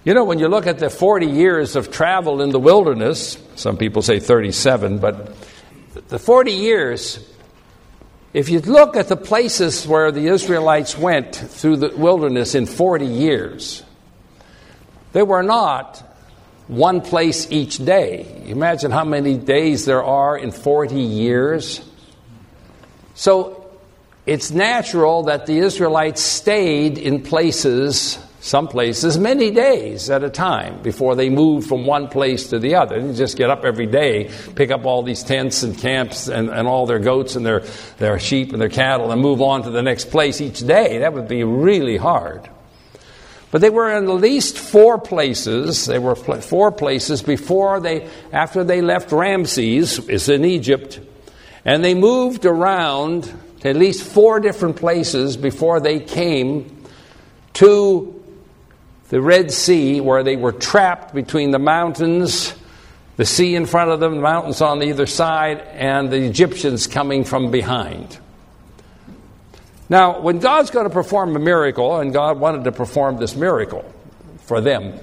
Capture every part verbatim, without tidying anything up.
You know, when you look at the forty years of travel in the wilderness, some people say thirty-seven, but the forty years, if you look at the places where the Israelites went through the wilderness in forty years, they were not one place each day. Imagine how many days there are in forty years. So it's natural that the Israelites stayed in places, some places, many days at a time before they moved from one place to the other. They didn't just get up every day, pick up all these tents and camps and, and all their goats and their, their sheep and their cattle and move on to the next place each day. That would be really hard. But they were in at least four places. They were four places before they, after they left Ramses, it's in Egypt, and they moved around to at least four different places before they came to the Red Sea, where they were trapped between the mountains, the sea in front of them, the mountains on either side, and the Egyptians coming from behind. Now, when God's going to perform a miracle, and God wanted to perform this miracle for them,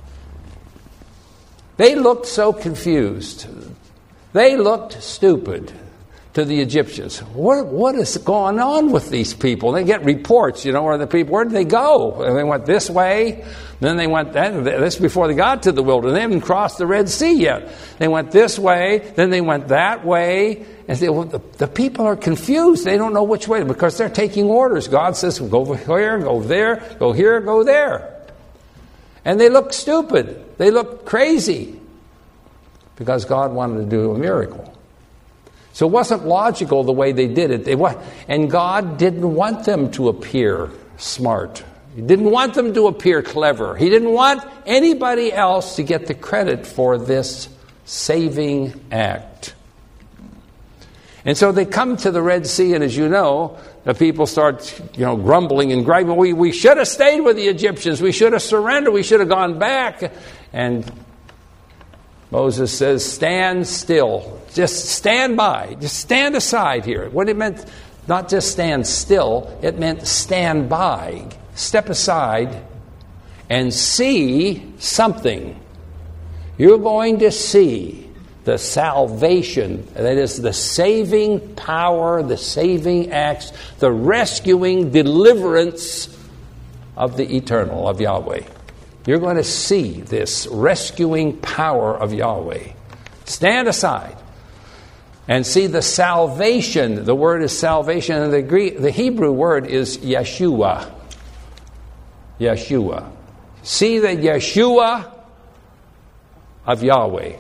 they looked so confused. They looked stupid to the Egyptians. What, what is going on with these people? They get reports, you know, where the people, where did they go? And they went this way, then they went that. This is before they got to the wilderness. They haven't crossed the Red Sea yet. They went this way, then they went that way. And they, well, the, the people are confused. They don't know which way, because they're taking orders. God says, go here, go there, go here, go there. And they look stupid. They look crazy, because God wanted to do a miracle. So it wasn't logical the way they did it. They, and God didn't want them to appear smart. He didn't want them to appear clever. He didn't want anybody else to get the credit for this saving act. And so they come to the Red Sea, and as you know, the people start, you know, grumbling and griping. We, we should have stayed with the Egyptians. We should have surrendered. We should have gone back. And Moses says, stand still. Just stand by. Just stand aside here. What it meant, not just stand still, it meant stand by. Step aside and see something. You're going to see the salvation, that is the saving power, the saving acts, the rescuing deliverance of the eternal, of Yahweh. You're going to see this rescuing power of Yahweh. Stand aside and see the salvation. The word is salvation, and the Greek, the Hebrew word is Yeshua. Yeshua. See the Yeshua of Yahweh.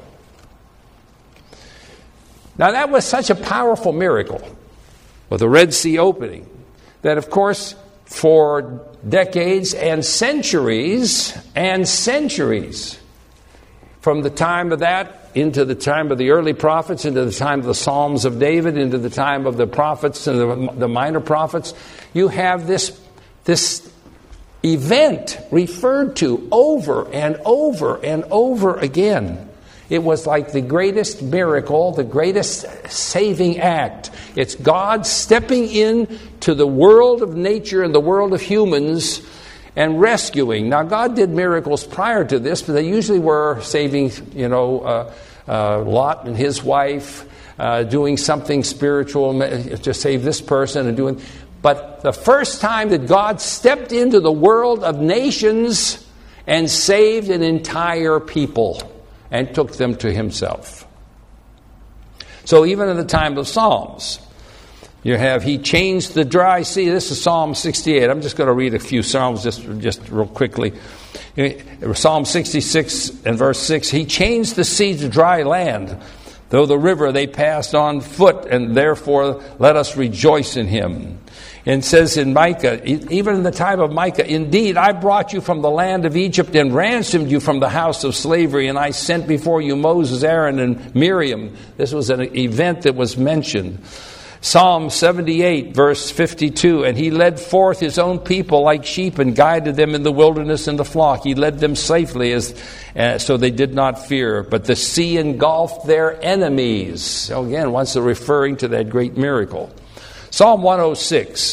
Now that was such a powerful miracle with the Red Sea opening that, of course, for decades and centuries and centuries, from the time of that into the time of the early prophets, into the time of the Psalms of David, into the time of the prophets and the, the minor prophets, you have this, this event referred to over and over and over again. It was like the greatest miracle, the greatest saving act. It's God stepping in to the world of nature and the world of humans and rescuing. Now, God did miracles prior to this, but they usually were saving, you know, uh, uh, Lot and his wife, uh, doing something spiritual to save this person and doing. But the first time that God stepped into the world of nations and saved an entire people and took them to himself. So even in the time of Psalms, you have, he changed the dry sea. This is Psalm sixty-eight. I'm just going to read a few Psalms just, just real quickly. Psalm sixty-six and verse six, he changed the sea to dry land. Though the river they passed on foot, and therefore let us rejoice in him. And it says in Micah, even in the time of Micah, indeed, I brought you from the land of Egypt and ransomed you from the house of slavery, and I sent before you Moses, Aaron, and Miriam. This was an event that was mentioned. Psalm seventy-eight, verse fifty-two, and he led forth his own people like sheep and guided them in the wilderness in the flock. He led them safely as uh, so they did not fear. But the sea engulfed their enemies. So again, once they're referring to that great miracle. Psalm one oh six,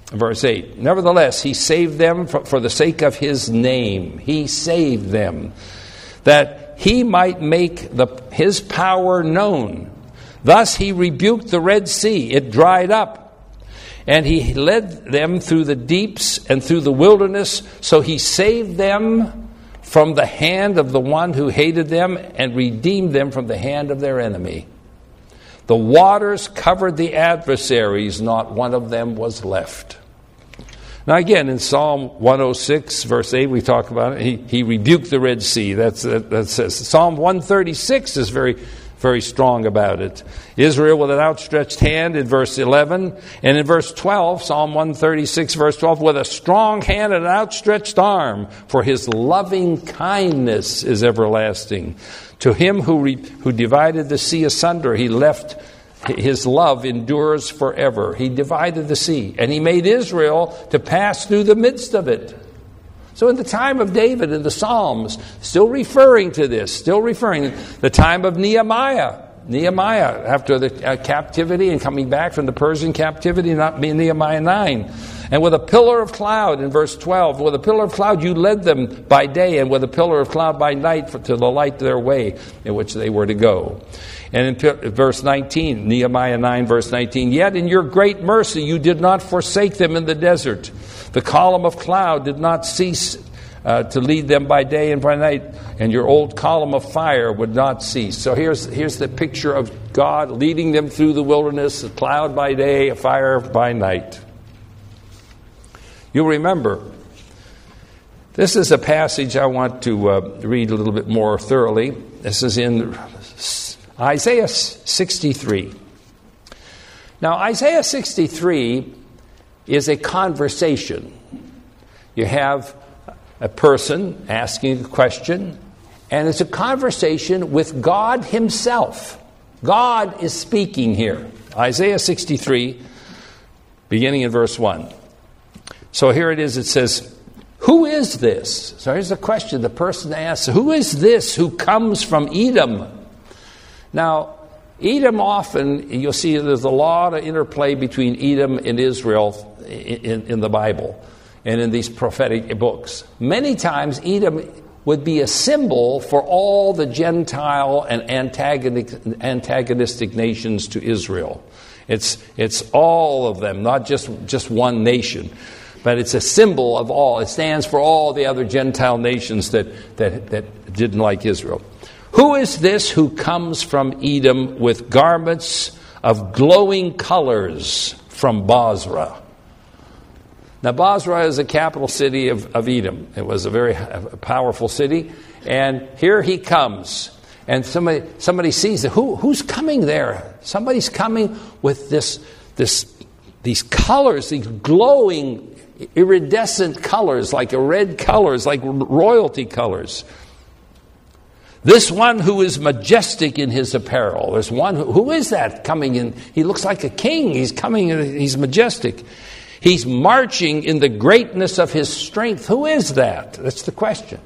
Verse eight, nevertheless, he saved them for, for the sake of his name. He saved them, that he might make the, his power known. Thus he rebuked the Red Sea. It dried up. And he led them through the deeps and through the wilderness. So he saved them from the hand of the one who hated them and redeemed them from the hand of their enemy. The waters covered the adversaries. Not one of them was left. Now again, in Psalm one oh six, verse eight, we talk about it. He, he rebuked the Red Sea. That's, that, that says. Psalm one thirty-six is very, very strong about it. Israel with an outstretched hand in verse eleven. And in verse twelve, Psalm one thirty-six, verse twelve, with a strong hand and an outstretched arm, for his loving kindness is everlasting. To him who, re, who divided the sea asunder, he left. His love endures forever. He divided the sea, and he made Israel to pass through the midst of it. So in the time of David in the Psalms, still referring to this, still referring to the time of Nehemiah. Nehemiah, after the uh, captivity and coming back from the Persian captivity, not being Nehemiah nine. And with a pillar of cloud, in verse twelve, with a pillar of cloud you led them by day, and with a pillar of cloud by night for, to the light their way in which they were to go. And in verse nineteen, Nehemiah nine, verse nineteen, yet in your great mercy you did not forsake them in the desert. The column of cloud did not cease uh, to lead them by day and by night, and your old column of fire would not cease. So here's, here's the picture of God leading them through the wilderness, a cloud by day, a fire by night. You'll remember, this is a passage I want to uh, read a little bit more thoroughly. This is in Isaiah sixty-three. Now, Isaiah sixty-three is a conversation. You have a person asking a question, and it's a conversation with God himself. God is speaking here. Isaiah sixty-three, beginning in verse one. So here it is, it says, who is this? So here's the question the person asks, who is this who comes from Edom? Now, Edom often, you'll see there's a lot of interplay between Edom and Israel in, in the Bible and in these prophetic books. Many times Edom would be a symbol for all the Gentile and antagonistic, antagonistic nations to Israel. It's, it's all of them, not just, just one nation. But it's a symbol of all. It stands for all the other Gentile nations that, that, that didn't like Israel. Who is this who comes from Edom with garments of glowing colors from Bozrah? Now, Bozrah is the capital city of, of Edom. It was a very powerful city. And here he comes. And somebody somebody sees it. Who, who's coming there? Somebody's coming with this, this, these colors, these glowing iridescent colors, like a red colors, like royalty colors. This one who is majestic in his apparel. There's one who, who is that coming in? He looks like a king. He's coming, he's majestic. He's marching in the greatness of his strength. Who is that? That's the question.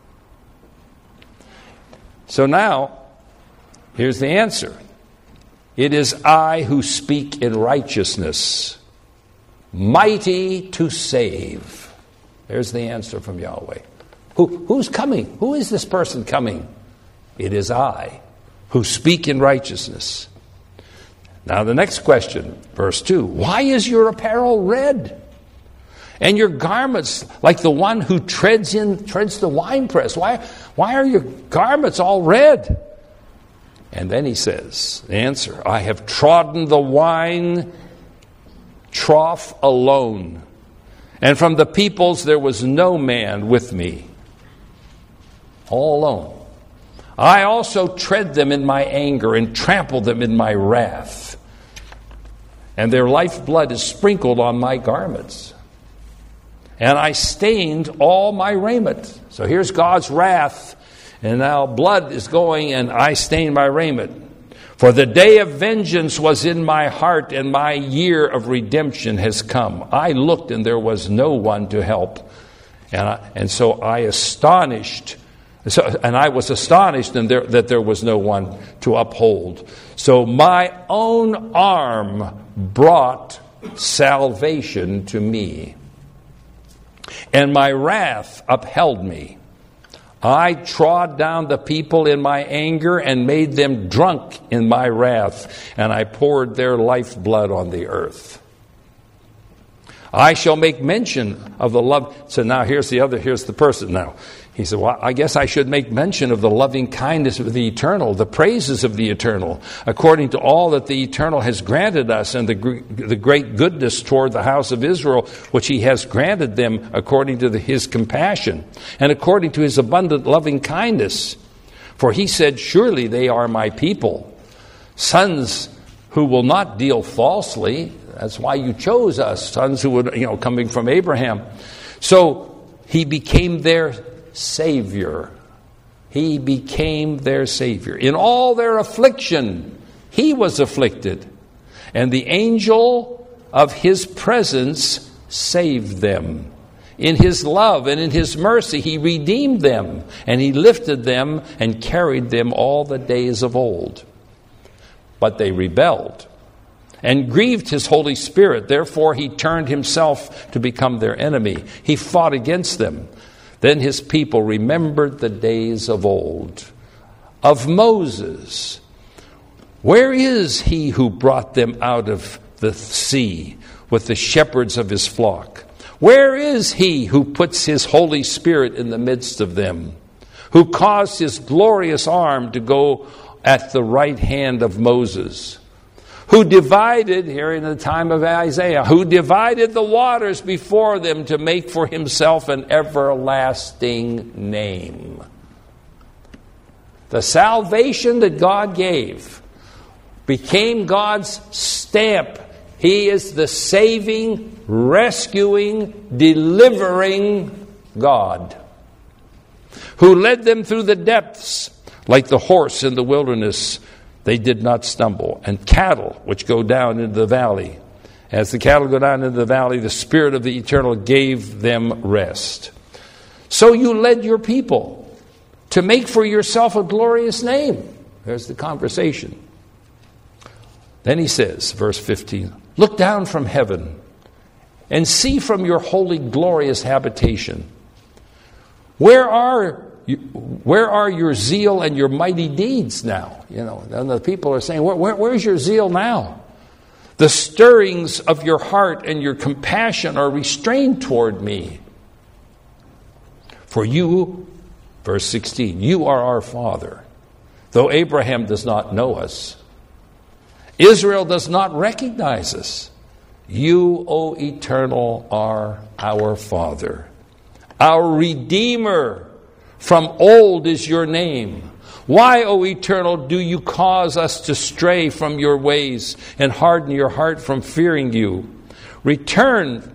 So now, here's the answer. It is I who speak in righteousness, mighty to save. There's the answer from Yahweh. Who, who's coming? Who is this person coming? It is I who speak in righteousness. Now the next question, verse two. Why is your apparel red? And your garments like the one who treads in treads the winepress? Why, why are your garments all red? And then he says, the answer, I have trodden the wine trough alone, and from the peoples there was no man with me. All alone. I also tread them in my anger and trample them in my wrath. And their lifeblood is sprinkled on my garments. And I stained all my raiment. So here's God's wrath. And now blood is going, and I stained my raiment. For the day of vengeance was in my heart, and my year of redemption has come. I looked, and there was no one to help. And, I, and so I astonished, so, and I was astonished and there, that there was no one to uphold. So my own arm brought salvation to me, and my wrath upheld me. I trod down the people in my anger and made them drunk in my wrath, and I poured their lifeblood on the earth. I shall make mention of the love. So now here's the other, here's the person now. He said, well, I guess I should make mention of the loving kindness of the Eternal, the praises of the Eternal, according to all that the Eternal has granted us, and the, the great goodness toward the house of Israel, which he has granted them according to the, his compassion, and according to his abundant loving kindness. For he said, surely they are my people, sons who will not deal falsely. That's why you chose us, sons who would, you know, coming from Abraham. So he became their Savior. He became their Savior. In all their affliction, he was afflicted, and the angel of his presence saved them. In his love and in his mercy, he redeemed them, and he lifted them and carried them all the days of old. But they rebelled and grieved his Holy Spirit. Therefore, he turned himself to become their enemy. He fought against them. Then his people remembered the days of old, of Moses. Where is he who brought them out of the sea with the shepherds of his flock? Where is he who puts his Holy Spirit in the midst of them, who caused his glorious arm to go at the right hand of Moses? Who divided, here in the time of Isaiah, who divided the waters before them to make for himself an everlasting name. The salvation that God gave became God's stamp. He is the saving, rescuing, delivering God, who led them through the depths like the horse in the wilderness. They did not stumble. And cattle, which go down into the valley. As the cattle go down into the valley, the Spirit of the Eternal gave them rest. So you led your people to make for yourself a glorious name. There's the conversation. Then he says, verse fifteen, look down from heaven and see from your holy, glorious habitation. Where are You, where are your zeal and your mighty deeds now? You know, and the people are saying, where, where, where's your zeal now? The stirrings of your heart and your compassion are restrained toward me. For you, verse sixteen, you are our Father, though Abraham does not know us. Israel does not recognize us. You, O Eternal, are our Father, our Redeemer. From old is your name. Why, O Eternal, do you cause us to stray from your ways and harden your heart from fearing you? Return,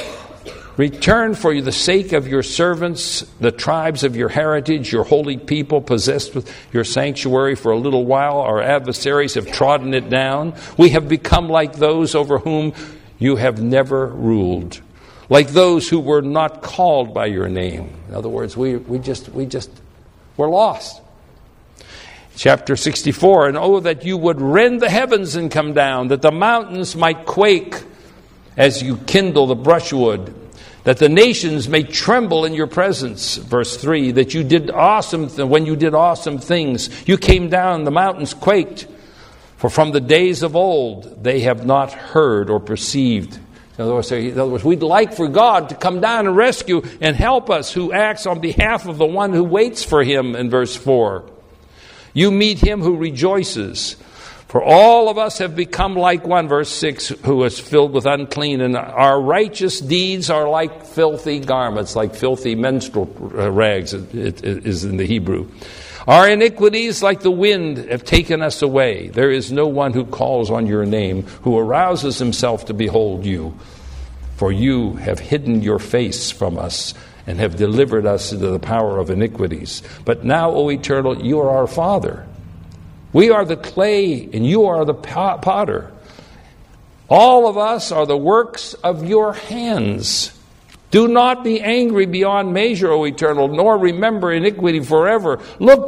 return for the sake of your servants, the tribes of your heritage, your holy people possessed with your sanctuary for a little while. Our adversaries have trodden it down. We have become like those over whom you have never ruled, like those who were not called by your name. In other words, we, we just, we just, we're lost. Chapter sixty-four, and oh, that you would rend the heavens and come down, that the mountains might quake as you kindle the brushwood, that the nations may tremble in your presence. Verse three, that you did awesome, th- when you did awesome things, you came down, the mountains quaked. For from the days of old, they have not heard or perceived. In other, words, in other words, we'd like for God to come down and rescue and help us, who acts on behalf of the one who waits for him, in verse four. You meet him who rejoices. For all of us have become like one, verse six, who is filled with unclean, and our righteous deeds are like filthy garments, like filthy menstrual rags, it, it, it is in the Hebrew. Our iniquities, like the wind, have taken us away. There is no one who calls on your name, who arouses himself to behold you. For you have hidden your face from us and have delivered us into the power of iniquities. But now, O Eternal, you are our Father. We are the clay and you are the potter. All of us are the works of your hands. Do not be angry beyond measure, O Eternal, nor remember iniquity forever. Look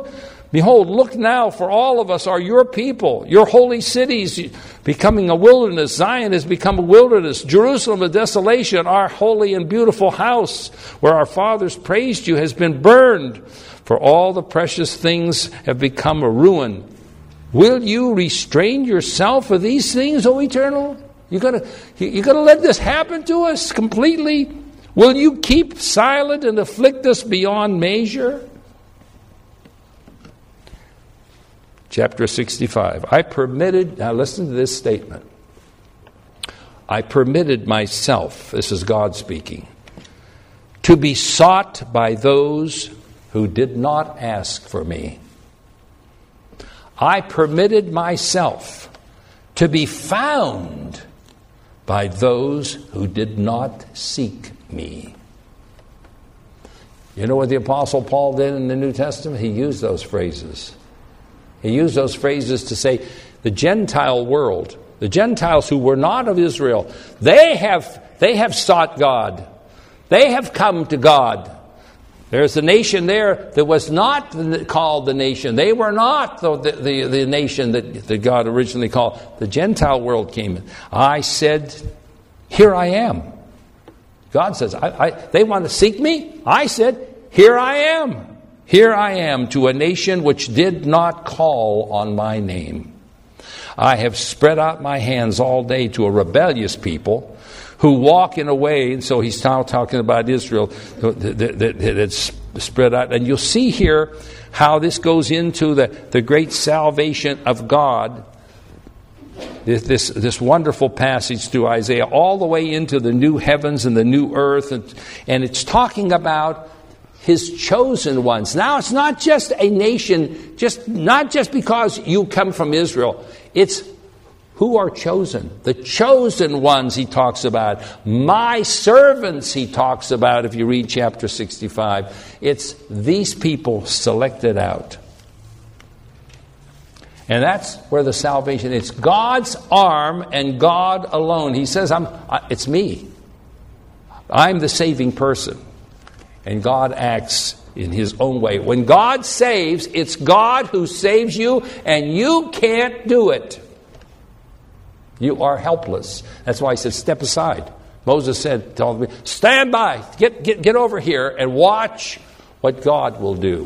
Behold, look now, for all of us are your people, your holy cities becoming a wilderness. Zion has become a wilderness. Jerusalem a desolation. Our holy and beautiful house, where our fathers praised you, has been burned. For all the precious things have become a ruin. Will you restrain yourself for these things, O Eternal? You're gonna, you're gonna let this happen to us completely? Will you keep silent and afflict us beyond measure? Chapter sixty-five. I permitted, now listen to this statement. I permitted myself, this is God speaking, to be sought by those who did not ask for me. I permitted myself to be found by those who did not seek me. You know what the Apostle Paul did in the New Testament? He used those phrases. He used those phrases to say the Gentile world, the Gentiles who were not of Israel, they have, they have sought God. They have come to God. There's a nation there that was not called the nation. They were not the, the, the nation that, that God originally called. The Gentile world came in. I said, here I am. God says, I, I, they want to seek me? I said, here I am. Here I am to a nation which did not call on my name. I have spread out my hands all day to a rebellious people who walk in a way, and so he's now talking about Israel, that's spread out. And you'll see here how this goes into the, the great salvation of God. This, this, this wonderful passage through Isaiah, all the way into the new heavens and the new earth. And, and it's talking about his chosen ones. Now, it's not just a nation, just not just because you come from Israel. It's who are chosen. The chosen ones he talks about. My servants he talks about if you read chapter sixty-five. It's these people selected out. And that's where the salvation, it's God's arm and God alone. He says, I'm, it's me. I'm the saving person. And God acts in his own way. When God saves, it's God who saves you, and you can't do it. You are helpless. That's why he said, step aside. Moses said, told me, stand by, get, get, get over here and watch what God will do.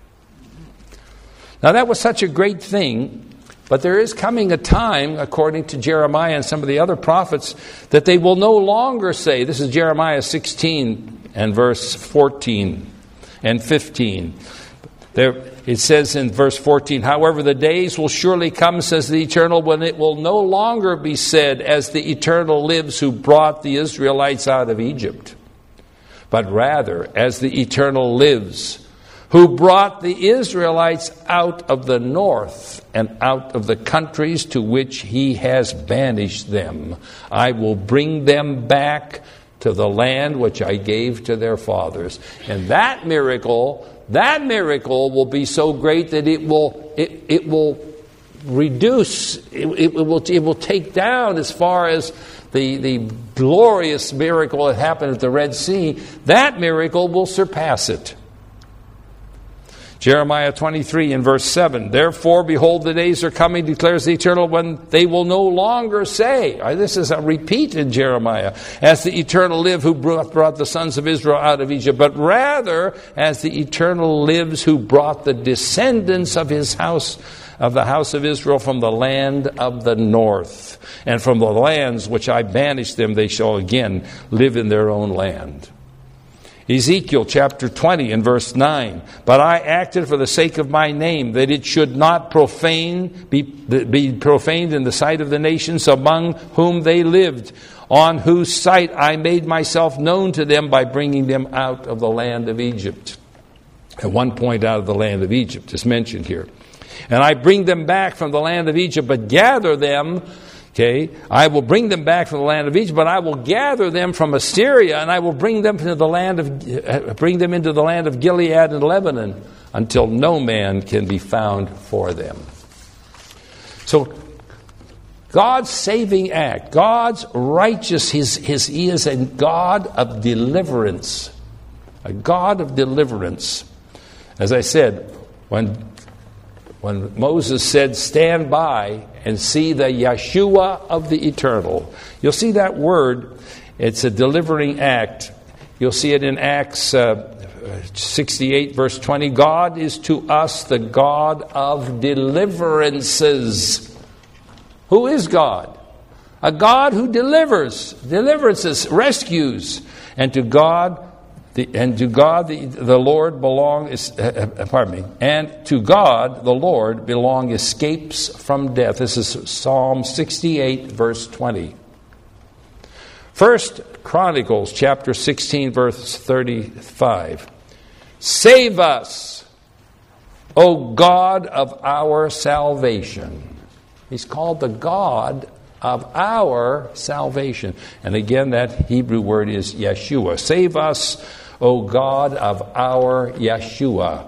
Now that was such a great thing, but there is coming a time, according to Jeremiah and some of the other prophets, that they will no longer say, this is Jeremiah sixteen and verse fourteen and fifteen. There, it says in verse fourteen, however, the days will surely come, says the Eternal, when it will no longer be said, as the Eternal lives who brought the Israelites out of Egypt, but rather, as the Eternal lives, who brought the Israelites out of the north and out of the countries to which he has banished them. I will bring them back to the land which I gave to their fathers. And that miracle, that miracle will be so great that it will it, it will reduce, it, it will it will take down as far as the, the glorious miracle that happened at the Red Sea. That miracle will surpass it. Jeremiah twenty-three and verse seven, therefore, behold, the days are coming, declares the Eternal, when they will no longer say, this is a repeat in Jeremiah, as the Eternal live who brought, brought the sons of Israel out of Egypt, but rather, as the Eternal lives who brought the descendants of his house, of the house of Israel from the land of the north, and from the lands which I banished them, they shall again live in their own land. Ezekiel chapter twenty and verse nine, but I acted for the sake of my name, that it should not profane be, be profaned in the sight of the nations among whom they lived, on whose sight I made myself known to them by bringing them out of the land of Egypt. At one point, out of the land of Egypt is mentioned here. And I bring them back from the land of Egypt, but gather them. Okay, I will bring them back from the land of Egypt, but I will gather them from Assyria, and I will bring them to the land of, bring them into the land of Gilead and Lebanon, until no man can be found for them. So, God's saving act, God's righteous, his, his, he is a God of deliverance, a God of deliverance. As I said, when when Moses said, stand by and see the Yeshua of the eternal. You'll see that word. It's a delivering act. You'll see it in Acts uh, sixty-eight, verse twenty. God is to us the God of deliverances. Who is God? A God who delivers, deliverances, rescues. And to God, the, and to God the, the Lord belong, is, uh, pardon me, and to God the Lord belong escapes from death. This is Psalm sixty-eight, verse twenty. First Chronicles chapter sixteen, verse thirty-five. Save us, O God of our salvation. He's called the God of our salvation. And again, that Hebrew word is Yeshua. Save us, O God of our Yeshua.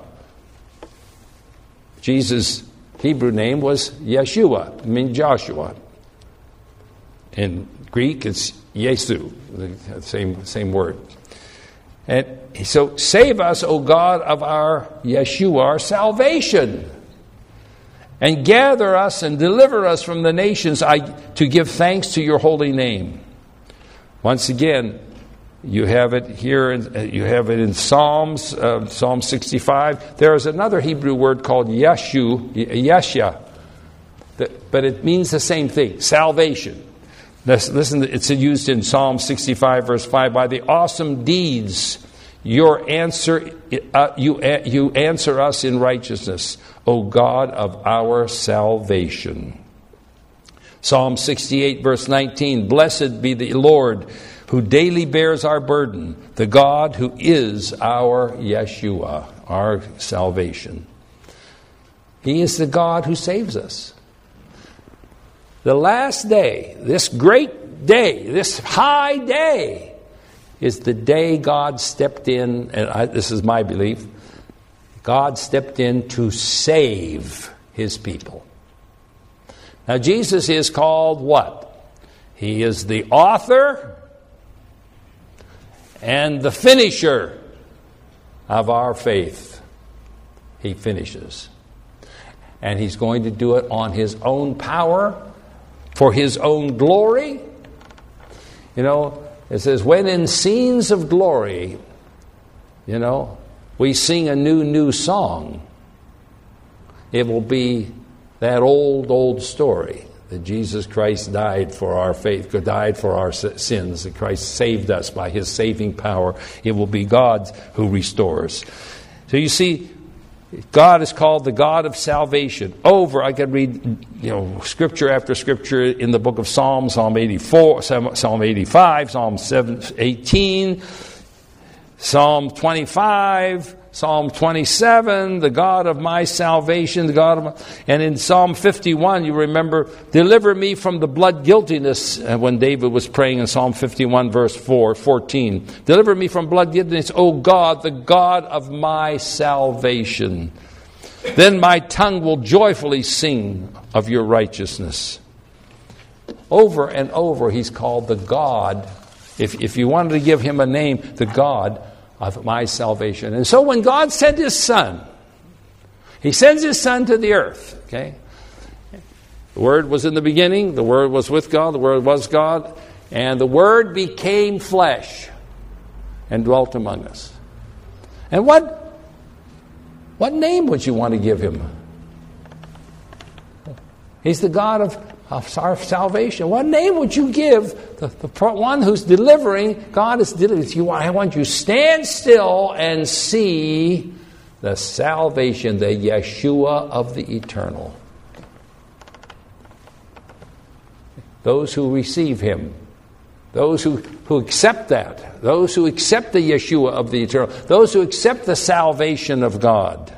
Jesus' Hebrew name was Yeshua, I mean Joshua. In Greek, it's Yesu, the same, same word. And so, save us, O God of our Yeshua, our salvation. And gather us and deliver us from the nations I, to give thanks to your holy name. Once again, you have it here, in, you have it in Psalms, uh, Psalm sixty-five. There is another Hebrew word called Yeshu, Yeshua, but it means the same thing, salvation. Listen, it's used in Psalm sixty-five, verse five. By the awesome deeds, your answer, uh, you, uh, you answer us in righteousness, O God of our salvation. Psalm sixty-eight, verse nineteen. Blessed be the Lord, who daily bears our burden, the God who is our Yeshua, our salvation. He is the God who saves us. The last day, this great day, this high day, is the day God stepped in, and I, this is my belief, God stepped in to save his people. Now, Jesus is called what? He is the author and the finisher of our faith. He finishes. And he's going to do it on his own power, for his own glory. You know, it says, when in scenes of glory, you know, we sing a new, new song, it will be that old, old story that Jesus Christ died for our faith, died for our sins, that Christ saved us by his saving power. It will be God who restores. So you see, God is called the God of salvation. Over, I could read, you know, scripture after scripture in the book of Psalms, Psalm eighty-four, Psalm eighty-five, Psalm eighteen, Psalm twenty-five, Psalm twenty-seven, the God of my salvation, the God of my, and in Psalm fifty-one, you remember, deliver me from the blood guiltiness, when David was praying in Psalm fifty-one, verse four, fourteen. Deliver me from blood guiltiness, O God, the God of my salvation. Then my tongue will joyfully sing of your righteousness. Over and over, he's called the God, if, if you wanted to give him a name, the God of my salvation. And so when God sent his Son, he sends his Son to the earth. Okay, the Word was in the beginning, the Word was with God, the Word was God, and the Word became flesh and dwelt among us. And what what name would you want to give him? He's the God of, of our salvation. What name would you give the, the one who's delivering? God is delivering. You, I want you to stand still and see the salvation, the Yeshua of the eternal. Those who receive him, those who, who accept that, those who accept the Yeshua of the eternal, those who accept the salvation of God.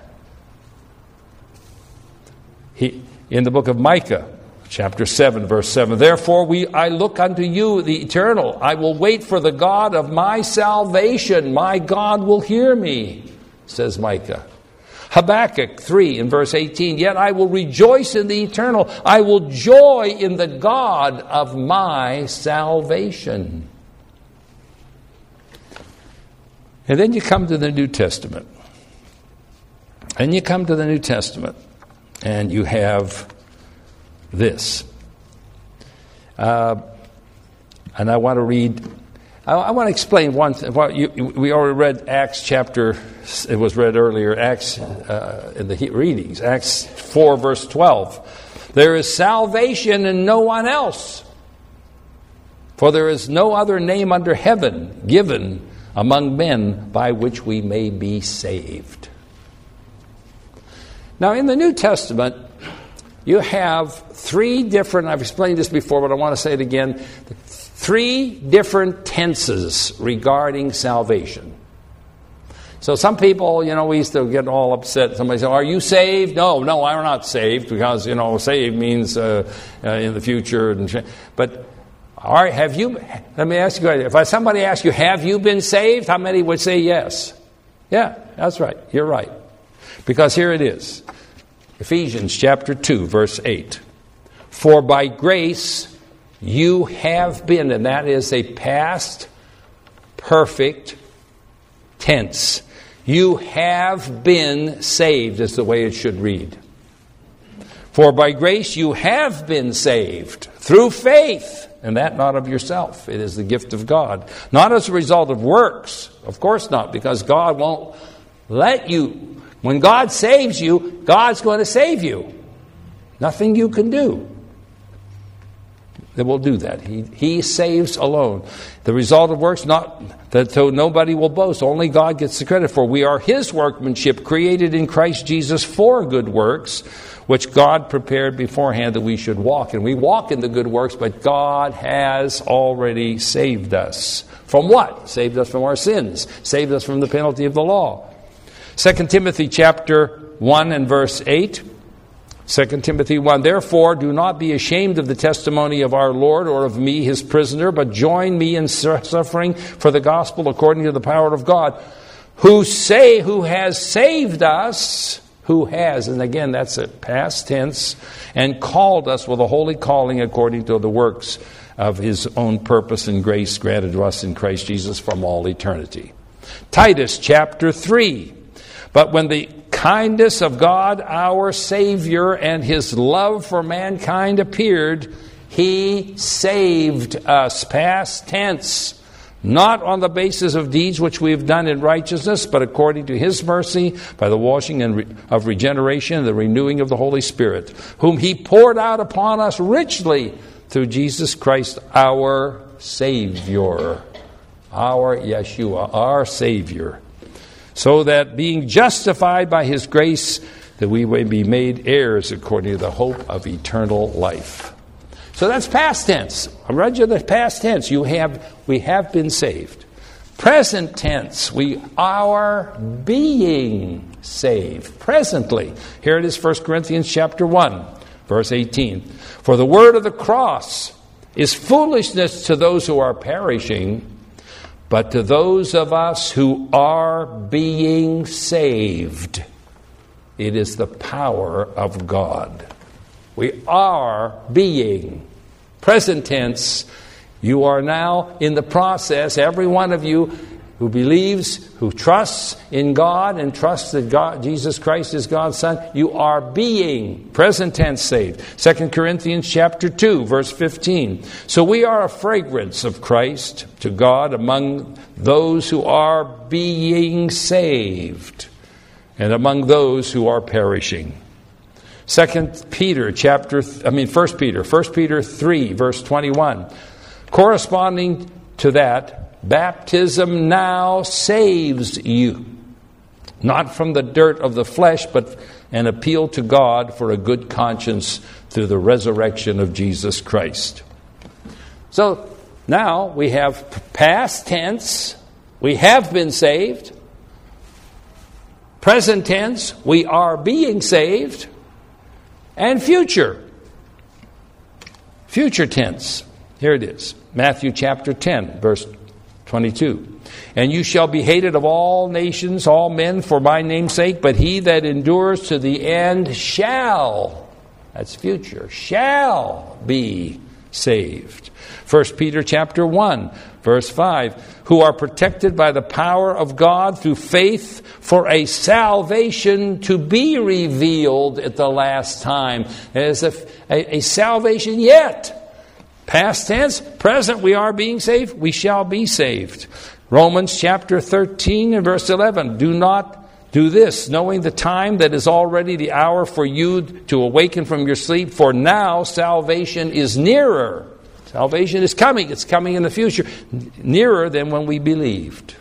He, in the book of Micah, chapter seven, verse seven, therefore we, I look unto you, the eternal. I will wait for the God of my salvation. My God will hear me, says Micah. Habakkuk three in verse eighteen, yet I will rejoice in the eternal. I will joy in the God of my salvation. And then you come to the New Testament. And you come to the New Testament. And you have this. Uh, and I want to read, I, I want to explain one thing. Well, you, we already read Acts chapter, it was read earlier, Acts uh, in the readings, Acts four, verse twelve. There is salvation in no one else, for there is no other name under heaven given among men by which we may be saved. Now, in the New Testament, you have three different, I've explained this before, but I want to say it again, three different tenses regarding salvation. So some people, you know, we used to get all upset. Somebody said, are you saved? No, no, I'm not saved, because, you know, saved means uh, uh, in the future. And, but are, have you, let me ask you, if somebody asks you, have you been saved? How many would say yes? Yeah, that's right. You're right. Because here it is. Ephesians chapter two, verse eight. For by grace you have been, and that is a past perfect tense. You have been saved is the way it should read. For by grace you have been saved through faith, and that not of yourself. It is the gift of God. Not as a result of works. Of course not, because God won't let you. When God saves you, God's going to save you. Nothing you can do that will do that. He, he saves alone. The result of works, not that so nobody will boast. Only God gets the credit for. We are His workmanship, created in Christ Jesus for good works, which God prepared beforehand that we should walk. And we walk in the good works, but God has already saved us. From what? Saved us from our sins. Saved us from the penalty of the law. Second Timothy chapter one and verse eight. Second Timothy one, therefore do not be ashamed of the testimony of our Lord or of me, his prisoner, but join me in suffering for the gospel according to the power of God, who say, who has saved us, who has, and again that's a past tense, and called us with a holy calling according to the works of his own purpose and grace granted to us in Christ Jesus from all eternity. Titus chapter three, but when the kindness of God our Savior and his love for mankind appeared, he saved us, past tense, not on the basis of deeds which we have done in righteousness, but according to his mercy, by the washing and re- of regeneration and the renewing of the Holy Spirit, whom he poured out upon us richly through Jesus Christ our Savior, our Yeshua, our Savior, so that being justified by his grace, that we may be made heirs according to the hope of eternal life. So that's past tense. I read you the past tense. You have, we have been saved. Present tense, we are being saved. Presently. Here it is, First Corinthians chapter one, verse eighteen. For the word of the cross is foolishness to those who are perishing, but to those of us who are being saved, it is the power of God. We are being. Present tense, you are now in the process, every one of you who believes, who trusts in God and trusts that God, Jesus Christ is God's Son, you are being, present tense, saved. Second Corinthians chapter two, verse fifteen. So we are a fragrance of Christ to God among those who are being saved and among those who are perishing. Second Peter chapter, I mean First Peter, First Peter three, verse twenty-one. Corresponding to that, baptism now saves you, not from the dirt of the flesh, but an appeal to God for a good conscience through the resurrection of Jesus Christ. So now we have past tense, we have been saved. Present tense, we are being saved. And future. Future tense. Here it is. Matthew chapter ten, verse twenty-two. And you shall be hated of all nations, all men, for my name's sake, but he that endures to the end shall, that's future, shall be saved. First Peter chapter one, Verse five, who are protected by the power of God through faith for a salvation to be revealed at the last time. As if a, a salvation yet. Past tense, present, we are being saved, we shall be saved. Romans chapter thirteen and verse eleven, do not do this, knowing the time that is already the hour for you to awaken from your sleep, for now salvation is nearer. Salvation is coming. It's coming in the future, nearer than when we believed.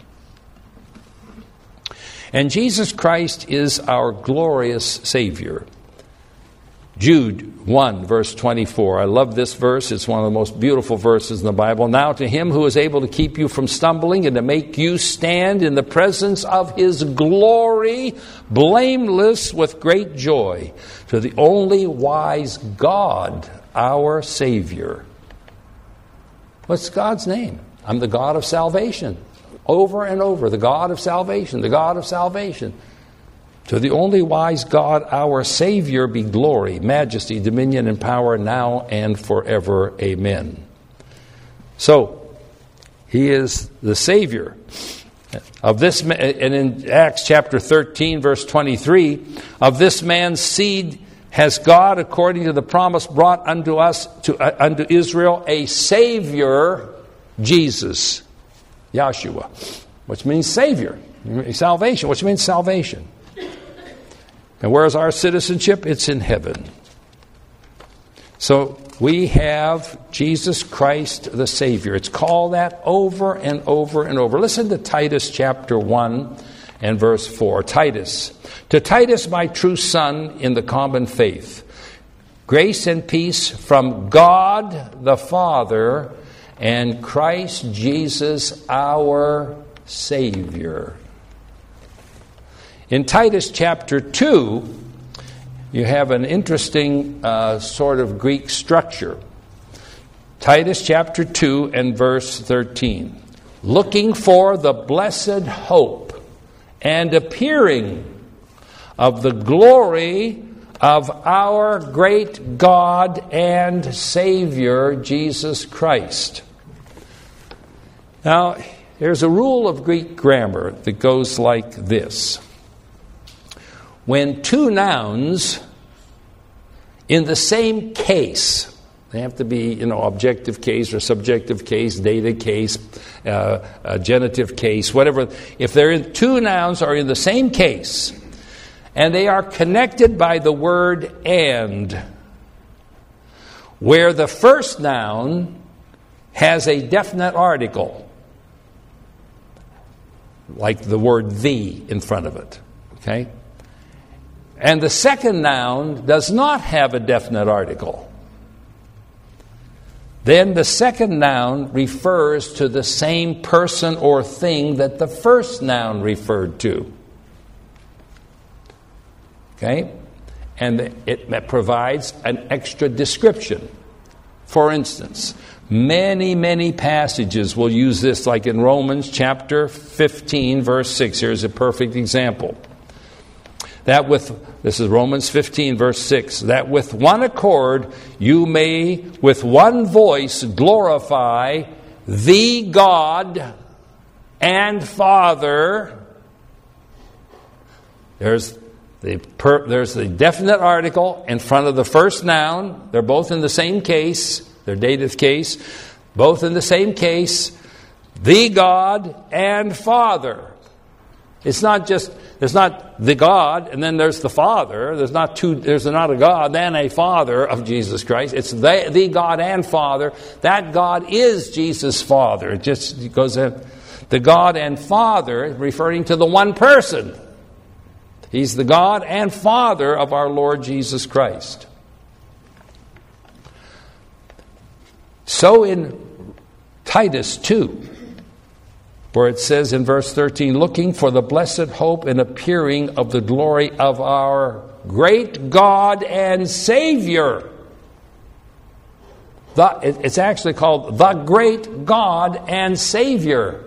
And Jesus Christ is our glorious Savior. Jude one, verse twenty-four. I love this verse. It's one of the most beautiful verses in the Bible. Now to him who is able to keep you from stumbling and to make you stand in the presence of his glory, blameless with great joy, to the only wise God, our Savior. What's God's name? I'm the God of salvation. Over and over, the God of salvation, the God of salvation. To the only wise God, our Savior, be glory, majesty, dominion, and power now and forever. Amen. So, he is the Savior of this man, and in Acts chapter thirteen, verse twenty-three, of this man's seed has God, according to the promise, brought unto us, to uh, unto Israel, a Savior, Jesus, Yahshua, which means Savior, salvation, which means salvation. And where is our citizenship? It's in heaven. So we have Jesus Christ the Savior. It's called that over and over and over. Listen to Titus chapter one and verse four. Titus. To Titus, my true son in the common faith, grace and peace from God the Father and Christ Jesus our Savior. In Titus chapter two, you have an interesting uh, sort of Greek structure. Titus chapter two and verse thirteen. Looking for the blessed hope and appearing of the glory of our great God and Savior, Jesus Christ. Now, there's a rule of Greek grammar that goes like this. When two nouns in the same case, they have to be, you know, objective case or subjective case, dative case, uh, uh, genitive case, whatever. If they're in, two nouns are in the same case, and they are connected by the word and, where the first noun has a definite article, like the word the in front of it, okay? And the second noun does not have a definite article. Then the second noun refers to the same person or thing that the first noun referred to. Okay? And it provides an extra description. For instance, many, many passages will use this, like in Romans chapter fifteen, verse six. Here's a perfect example. That with, this is Romans fifteen, verse six, that with one accord you may with one voice glorify the God and Father. There's the, per, there's the definite article in front of the first noun. They're both in the same case. They're dative case. Both in the same case. The God and Father. It's not just, there's not the God and then there's the Father. There's not two, there's not a God and a Father of Jesus Christ. It's the, the God and Father. That God is Jesus' Father. It just goes in. The God and Father referring to the one person. He's the God and Father of our Lord Jesus Christ. So in Titus two, where it says in verse thirteen, looking for the blessed hope and appearing of the glory of our great God and Savior. The, it's actually called the great God and Savior.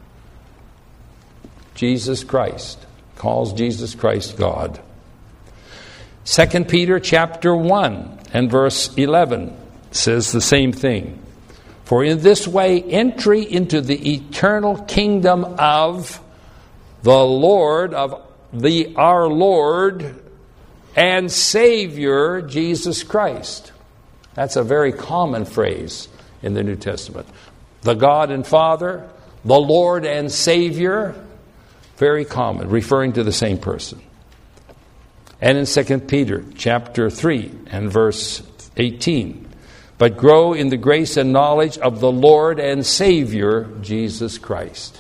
Jesus Christ. Calls Jesus Christ God. Second Peter chapter one and verse eleven says the same thing. For in this way, entry into the eternal kingdom of the Lord, of the our Lord and Savior, Jesus Christ. That's a very common phrase in the New Testament. The God and Father, the Lord and Savior, very common, referring to the same person. And in Second Peter chapter three and verse eighteen, but grow in the grace and knowledge of the Lord and Savior, Jesus Christ.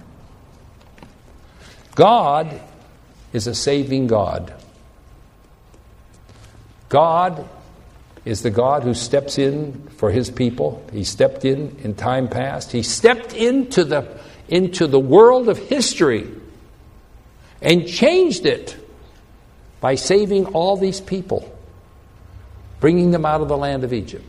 God is a saving God. God is the God who steps in for his people. He stepped in in time past. He stepped into the, into the world of history and changed it by saving all these people, bringing them out of the land of Egypt.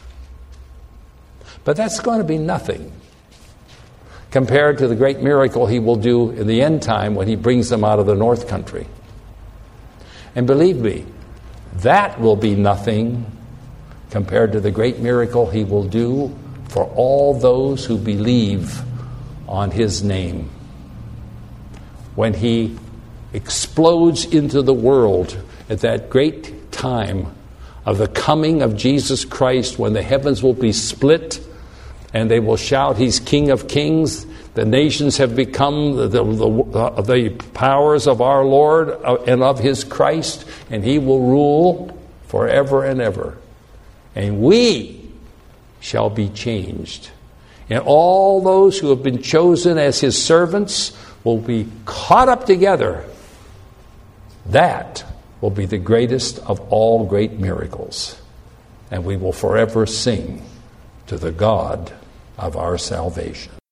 But that's going to be nothing compared to the great miracle he will do in the end time when he brings them out of the north country. And believe me, that will be nothing compared to the great miracle he will do for all those who believe on his name. When he explodes into the world at that great time of the coming of Jesus Christ, when the heavens will be split and they will shout, he's King of Kings. The nations have become the, the, the, the powers of our Lord and of his Christ, and he will rule forever and ever. And we shall be changed. And all those who have been chosen as his servants will be caught up together. That will be the greatest of all great miracles. And we will forever sing to the God of our salvation.